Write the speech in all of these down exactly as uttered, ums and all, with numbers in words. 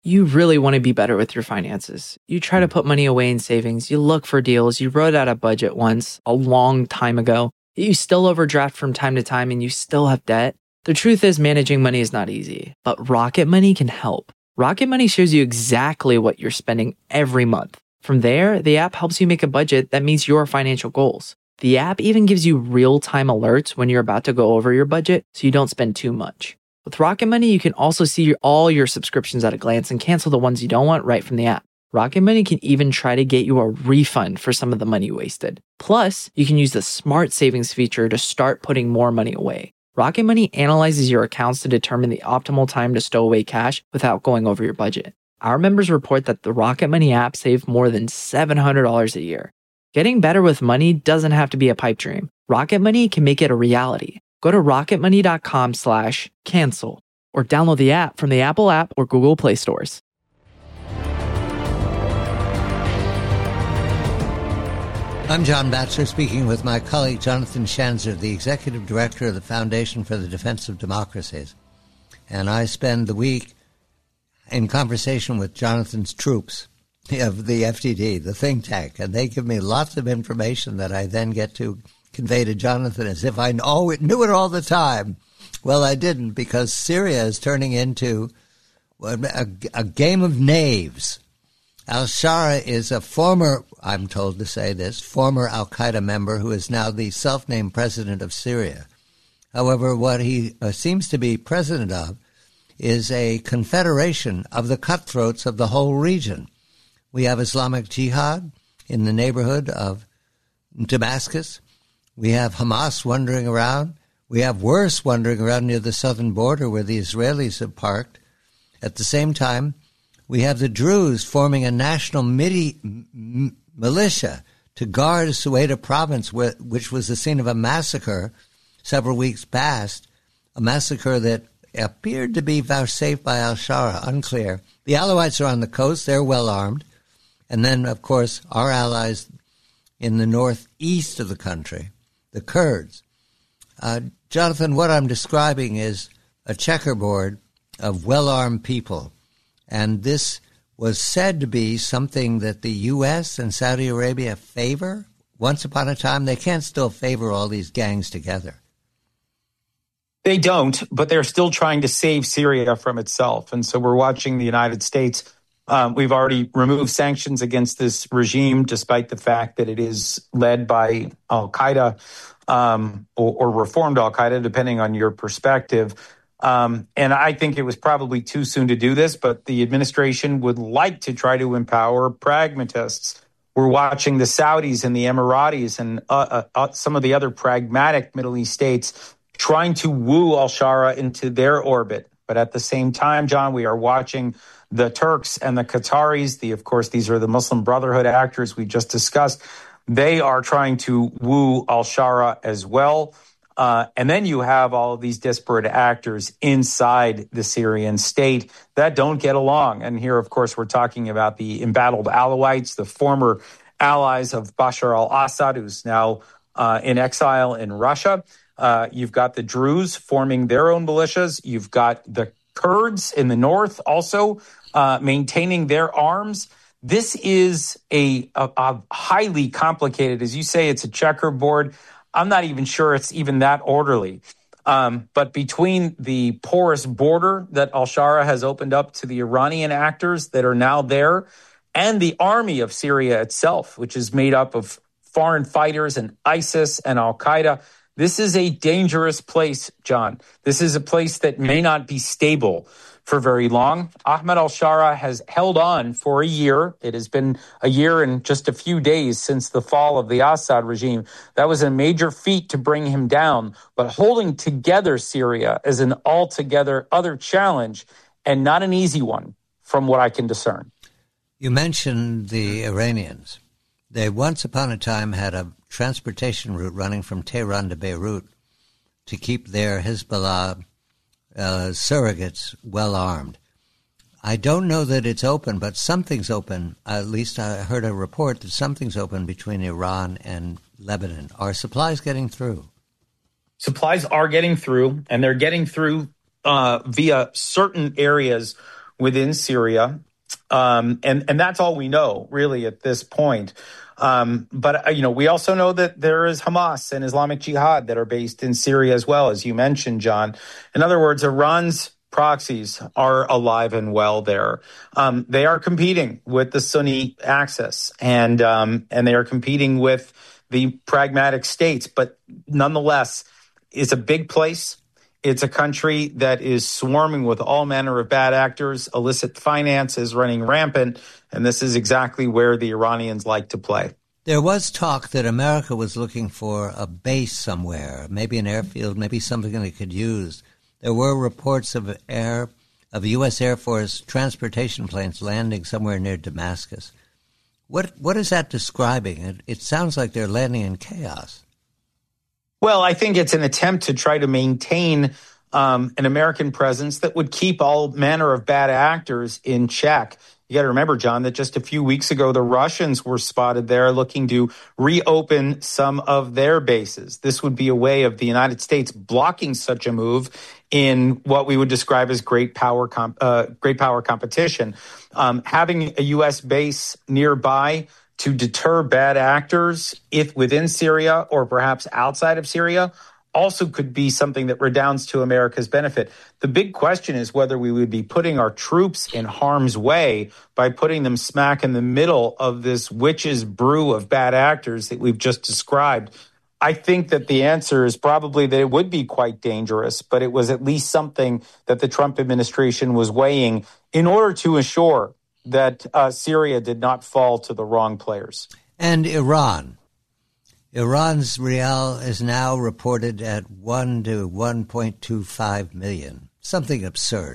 You really want to be better with your finances. You try to put money away in savings. You look for deals. You wrote out a budget once a long time ago. You still overdraft from time to time and you still have debt. The truth is managing money is not easy, but Rocket Money can help. Rocket Money shows you exactly what you're spending every month. From there, the app helps you make a budget that meets your financial goals. The app even gives you real-time alerts when you're about to go over your budget so you don't spend too much. With Rocket Money, you can also see your, all your subscriptions at a glance and cancel the ones you don't want right from the app. Rocket Money can even try to get you a refund for some of the money wasted. Plus, you can use the Smart Savings feature to start putting more money away. Rocket Money analyzes your accounts to determine the optimal time to stow away cash without going over your budget. Our members report that the Rocket Money app saved more than seven hundred dollars a year. Getting better with money doesn't have to be a pipe dream. Rocket Money can make it a reality. Go to rocketmoney.com slash cancel or download the app from the Apple app or Google Play stores. I'm John Batchelor, speaking with my colleague Jonathan Schanzer, the Executive Director of the Foundation for the Defense of Democracies. And I spend the week in conversation with Jonathan's troops of the F D D, the think tank, and they give me lots of information that I then get to convey to Jonathan as if I know it, knew it all the time. Well, I didn't, because Syria is turning into a, a game of knaves. Al-Shara is a former, I'm told to say this, former al-Qaeda member who is now the self-named president of Syria. However, what he uh, seems to be president of is a confederation of the cutthroats of the whole region. We have Islamic Jihad in the neighborhood of Damascus. We have Hamas wandering around. We have worse wandering around near the southern border where the Israelis have parked. At the same time, we have the Druze forming a national midi, m- militia to guard Sueda province, where, which was the scene of a massacre several weeks past, a massacre that appeared to be vouchsafed by al-Shara, unclear. The Alawites are on the coast. They're well armed. And then, of course, our allies in the northeast of the country, the Kurds. Uh, Jonathan, what I'm describing is a checkerboard of well-armed people. And this was said to be something that the U S and Saudi Arabia favor. Once upon a time, they can't still favor all these gangs together. They don't, but they're still trying to save Syria from itself. And so we're watching the United States. Um, we've already removed sanctions against this regime, despite the fact that it is led by al-Qaeda um, or, or reformed al-Qaeda, depending on your perspective. Um, and I think it was probably too soon to do this, but the administration would like to try to empower pragmatists. We're watching the Saudis and the Emiratis and uh, uh, uh, some of the other pragmatic Middle East states trying to woo al-Shara into their orbit. But at the same time, John, we are watching the Turks and the Qataris. The, of course, these are the Muslim Brotherhood actors we just discussed. They are trying to woo al-Shara as well. Uh, and then you have all of these disparate actors inside the Syrian state that don't get along. And here, of course, we're talking about the embattled Alawites, the former allies of Bashar al-Assad, who's now uh, in exile in Russia. Uh, you've got the Druze forming their own militias. You've got the Kurds in the north also uh, maintaining their arms. This is a, a, a highly complicated, as you say, it's a checkerboard. I'm not even sure it's even that orderly. Um, but between the porous border that al-Shara has opened up to the Iranian actors that are now there and the army of Syria itself, which is made up of foreign fighters and ISIS and al-Qaeda, this is a dangerous place, John. This is a place that may not be stable for very long. Ahmed al-Shara has held on for a year. It has been a year and just a few days since the fall of the Assad regime. That was a major feat to bring him down. But holding together Syria is an altogether other challenge and not an easy one from what I can discern. You mentioned the Iranians. They once upon a time had a transportation route running from Tehran to Beirut to keep their Hezbollah uh, surrogates well armed. I don't know that it's open, but something's open. At least I heard a report that something's open between Iran and Lebanon. Are supplies getting through? Supplies are getting through, and they're getting through uh, via certain areas within Syria. Um, and, and that's all we know, really, at this point. Um, but, uh, you know, we also know that there is Hamas and Islamic Jihad that are based in Syria as well, as you mentioned, John. In other words, Iran's proxies are alive and well there. Um, they are competing with the Sunni axis, and um, and they are competing with the pragmatic states. But nonetheless, it's a big place. It's a country that is swarming with all manner of bad actors. Illicit finance is running rampant, and this is exactly where the Iranians like to play. There was talk that America was looking for a base somewhere, maybe an airfield, maybe something they could use. There were reports of air of U S Air Force transportation planes landing somewhere near Damascus. What what is that describing? It, it sounds like they're landing in chaos. Well, I think it's an attempt to try to maintain um, an American presence that would keep all manner of bad actors in check. You got to remember, John, that just a few weeks ago, the Russians were spotted there looking to reopen some of their bases. This would be a way of the United States blocking such a move in what we would describe as great power comp- uh, great power competition. Um, having a U S base nearby to deter bad actors, if within Syria or perhaps outside of Syria, also could be something that redounds to America's benefit. The big question is whether we would be putting our troops in harm's way by putting them smack in the middle of this witch's brew of bad actors that we've just described. I think that the answer is probably that it would be quite dangerous, but it was at least something that the Trump administration was weighing in order to assure that uh, Syria did not fall to the wrong players. And Iran. Iran's rial is now reported at one to one point two five million, something absurd.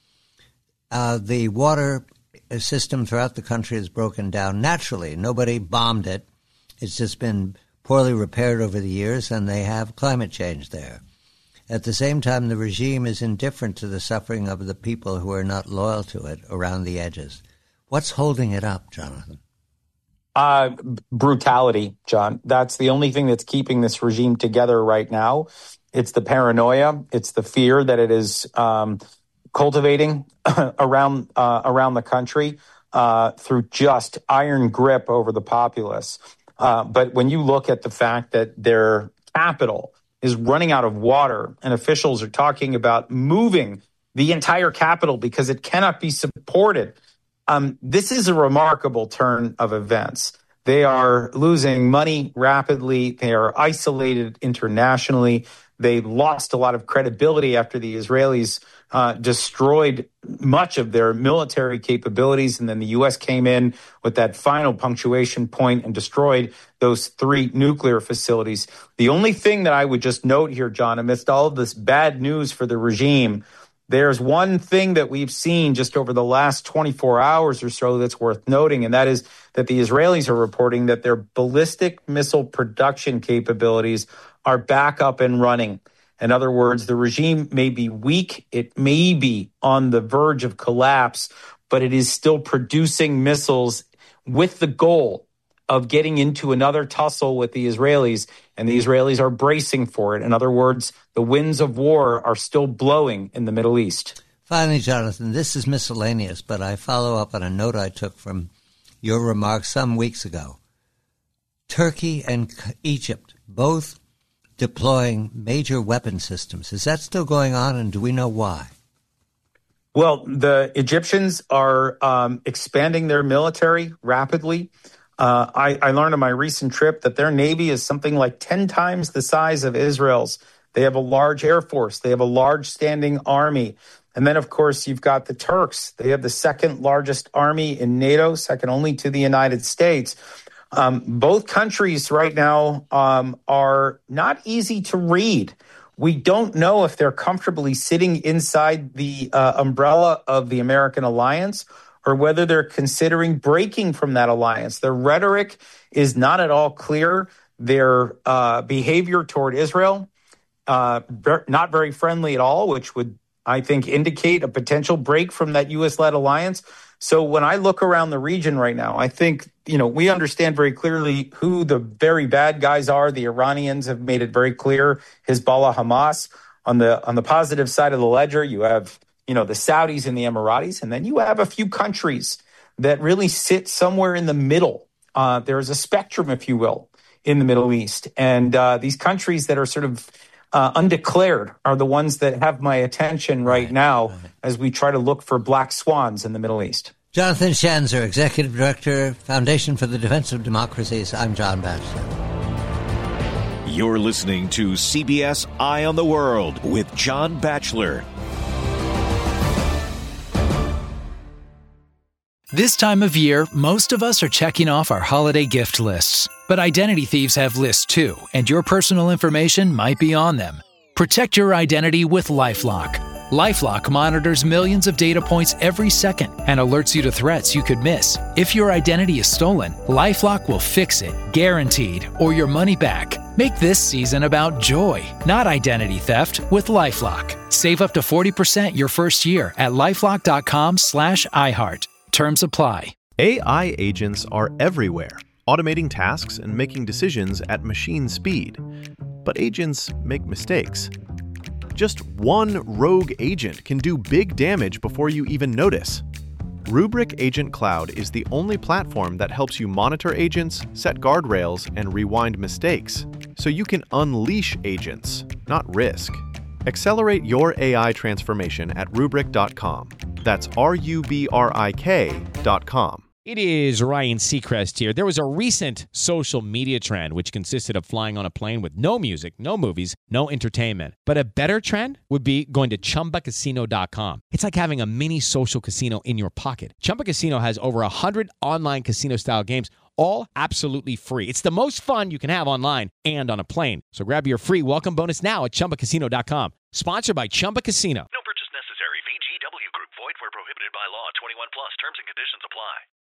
Uh, the water system throughout the country is broken down naturally. Nobody bombed it. It's just been poorly repaired over the years, and they have climate change there. At the same time, the regime is indifferent to the suffering of the people who are not loyal to it around the edges. What's holding it up, Jonathan? Uh, brutality, John. That's the only thing that's keeping this regime together right now. It's the paranoia. It's the fear that it is um, cultivating around uh, around the country uh, through just iron grip over the populace. Uh, but when you look at the fact that their capital is running out of water and officials are talking about moving the entire capital because it cannot be supported, Um, this is a remarkable turn of events. They are losing money rapidly. They are isolated internationally. They lost a lot of credibility after the Israelis uh, destroyed much of their military capabilities. And then the U S came in with that final punctuation point and destroyed those three nuclear facilities. The only thing that I would just note here, John, amidst all of this bad news for the regime, there's one thing that we've seen just over the last twenty-four hours or so that's worth noting, and that is that the Israelis are reporting that their ballistic missile production capabilities are back up and running. In other words, the regime may be weak, it may be on the verge of collapse, but it is still producing missiles with the goal of getting into another tussle with the Israelis, and the Israelis are bracing for it. In other words, the winds of war are still blowing in the Middle East. Finally, Jonathan, this is miscellaneous, but I follow up on a note I took from your remarks some weeks ago. Turkey and Egypt, both deploying major weapon systems. Is that still going on, and do we know why? Well, the Egyptians are um, expanding their military rapidly. Uh, I, I learned on my recent trip that their Navy is something like ten times the size of Israel's. They have a large Air Force. They have a large standing army. And then, of course, you've got the Turks. They have the second largest army in NATO, second only to the United States. Um, both countries right now um, are not easy to read. We don't know if they're comfortably sitting inside the uh, umbrella of the American alliance or whether they're considering breaking from that alliance. Their rhetoric is not at all clear. Their uh, behavior toward Israel, uh, not very friendly at all, which would, I think, indicate a potential break from that U S-led alliance. So when I look around the region right now, I think, you know, we understand very clearly who the very bad guys are. The Iranians have made it very clear, Hezbollah, Hamas. On the on the positive side of the ledger, you have you know, the Saudis and the Emiratis. And then you have a few countries that really sit somewhere in the middle. Uh, there's a spectrum, if you will, in the Middle East. And uh, these countries that are sort of uh, undeclared are the ones that have my attention right, right now right. as we try to look for black swans in the Middle East. Jonathan Schanzer, Executive Director, Foundation for the Defense of Democracies. I'm John Batchelor. You're listening to C B S Eye on the World with John Batchelor. This time of year, most of us are checking off our holiday gift lists. But identity thieves have lists too, and your personal information might be on them. Protect your identity with LifeLock. LifeLock monitors millions of data points every second and alerts you to threats you could miss. If your identity is stolen, LifeLock will fix it, guaranteed, or your money back. Make this season about joy, not identity theft, with LifeLock. Save up to forty percent your first year at LifeLock.com slash iHeart. Terms apply. A I agents are everywhere, automating tasks and making decisions at machine speed. But agents make mistakes. Just one rogue agent can do big damage before you even notice. Rubrik Agent Cloud is the only platform that helps you monitor agents, set guardrails, and rewind mistakes, so you can unleash agents, not risk. Accelerate your A I transformation at rubrik dot com. That's R U B R I K dot com. It is Ryan Seacrest here. There was a recent social media trend which consisted of flying on a plane with no music, no movies, no entertainment. But a better trend would be going to Chumba Casino dot com. It's like having a mini social casino in your pocket. Chumba Casino has over one hundred online casino-style games, all absolutely free. It's the most fun you can have online and on a plane. So grab your free welcome bonus now at Chumba Casino dot com. Sponsored by Chumba Casino. No purchase necessary. V G W Group. Void where prohibited by law. twenty-one plus. Terms and conditions apply.